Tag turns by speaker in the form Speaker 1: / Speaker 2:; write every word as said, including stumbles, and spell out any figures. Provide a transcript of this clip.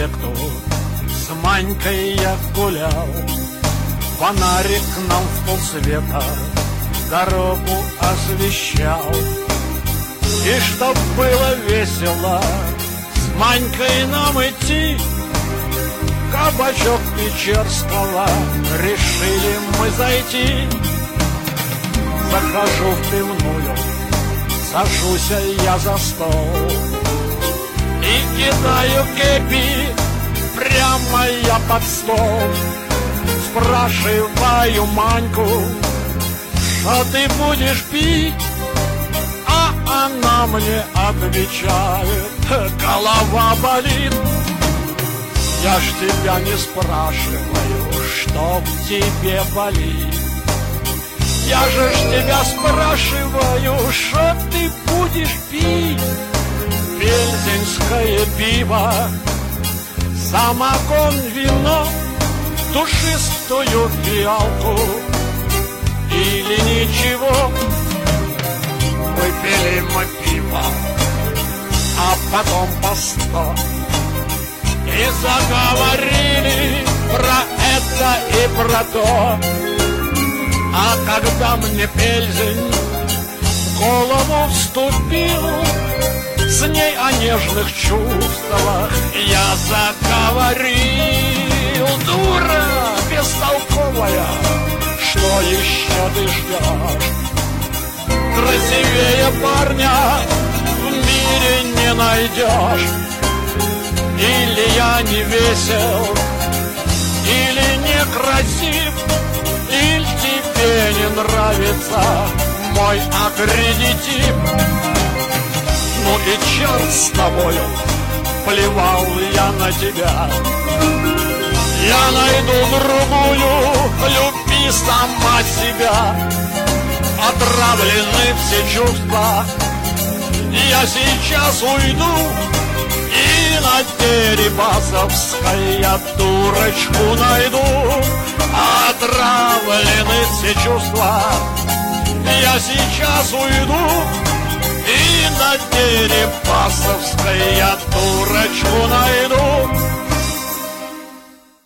Speaker 1: проспекту с Манькой я гулял. Фонарик нам в полсвета дорогу освещал. И чтоб было весело с Манькой нам идти, кабачок Печерского решили мы зайти. Захожу в пивную, сажусь я за стол и кидаю кепи прямо я под стол. Спрашиваю Маньку, что ты будешь пить? А она мне отвечает: голова болит. Я ж тебя не спрашиваю, что в тебе болит. Я же ж тебя спрашиваю, что ты будешь пить? Пензенское пиво, самогон, вино, душистую фиалку или ничего. Выпили мы пиво, а потом по сто, и заговорили про это и про то. А когда мне Пельзень в голову вступил, с ней о нежных чувствах я заговорил. Дура бестолковая, что еще ты ждешь? Красивее парня в мире не найдешь. Или я не весел, или не красив, или тебе не нравится мой аккредитив. Ну и черт с тобою, плевал я на тебя. Я найду другую, люби сама себя. Отравлены все чувства, я сейчас уйду и на Дерибасовской я дурочку найду. Отравлены все чувства, я сейчас уйду и на Дерибасовской я дурочку найду.